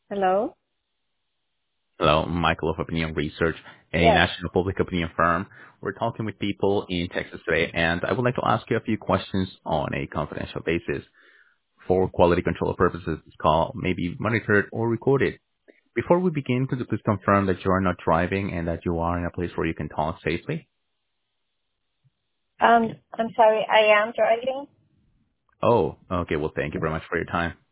Hello? Hello, Michael of Opinion Research, a Yes. national public opinion firm. We're talking with people in Texas today, and I would like to ask you a few questions on a confidential basis. For quality control purposes, this call may be monitored or recorded. Before we begin, could you please confirm that you are not driving and that you are in a place where you can talk safely? I'm sorry, I am driving. Oh, okay. Well, thank you very much for your time.